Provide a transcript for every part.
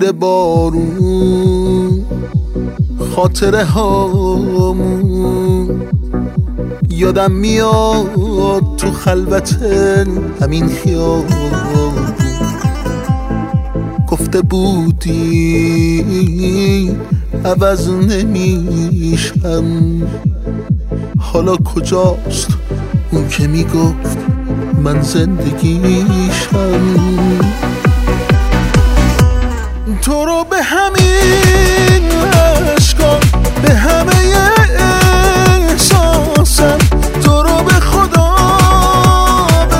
زیر بارون خاطره هامون یادم میاد تو خلوت همین خیابون گفته بودی عوض نمیشم حالا کجاست اون که میگفت من زندگیشم تو رو به همین عشقا به همه احساسم تو رو به خدا به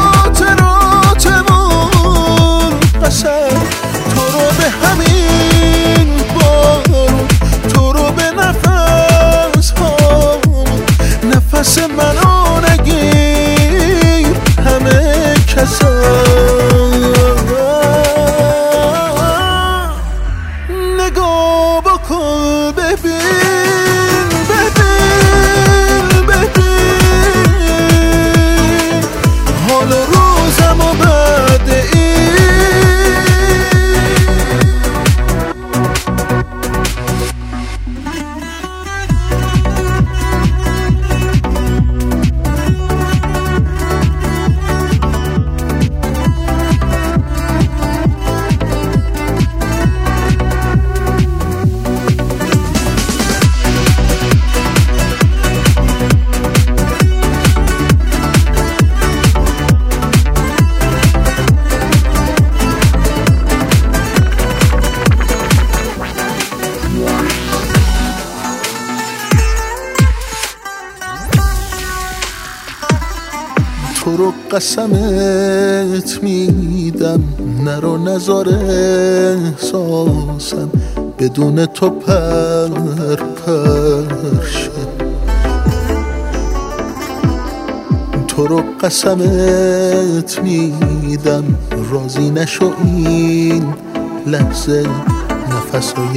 خاطراتمون قسم تو رو به همین بارون تو رو به نفس هامون نفس منو نگیر همه کسم نگاه بکن ببین حال روزم و بعد تو رو قسمت میدم نرو نزار احساسم بدون تو پرشه تو رو قسمت میدم راضی نشو این لحظه نفسای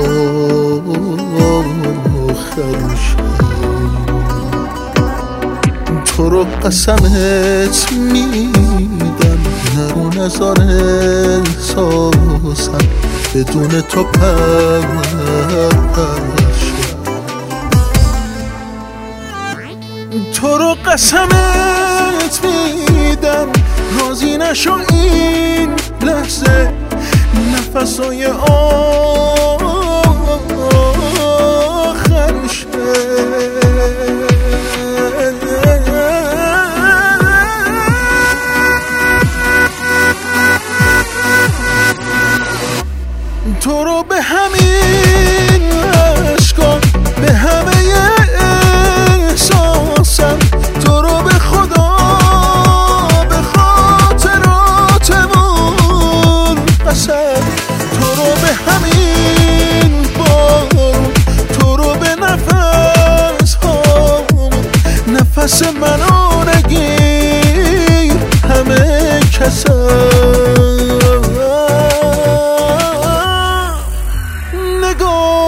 آخرشه تو رو قسمت میدم نرو نزار احساسم بدون تو پرشه تو رو قسمت میدم راضی نشو این لحظه نفسای آخرشه تو رو به همین عشقا به همه احساسم تو رو به خدا به خاطراتمون قسم تو رو به همین بارون تو رو به نفس هامون نفس منو نگیر همه کسم نگاه